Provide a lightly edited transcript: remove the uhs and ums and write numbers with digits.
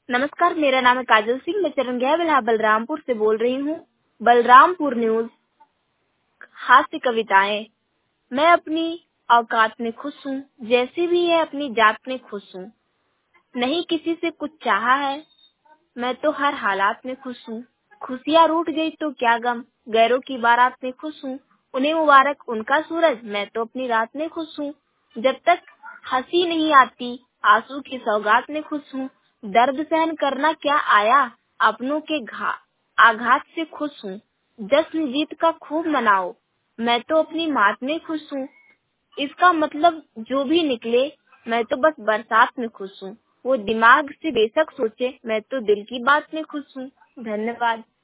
नमस्कार, मेरा नाम है काजल सिंह। मैं चरंगिया बिल्हा बलरामपुर से बोल रही हूँ। बलरामपुर न्यूज हास्य कविताएं। मैं अपनी औकात में खुश हूँ, जैसी भी है अपनी जात में खुश हूँ। नहीं किसी से कुछ चाहा है, मैं तो हर हालात में खुश हूँ। खुशियाँ रूठ गई तो क्या गम, गैरों की बारात में खुश हूँ। उन्हें मुबारक उनका सूरज, मैं तो अपनी रात में खुश हूँ। जब तक हंसी नहीं आती, आंसू की सौगात में खुश हूँ। दर्द सहन करना क्या आया, अपनों के आघात से खुश हूँ। जश्न जीत का खूब मनाओ, मैं तो अपनी मात में खुश हूँ। इसका मतलब जो भी निकले, मैं तो बस बरसात में खुश हूँ। वो दिमाग से बेशक सोचे, मैं तो दिल की बात में खुश हूँ। धन्यवाद।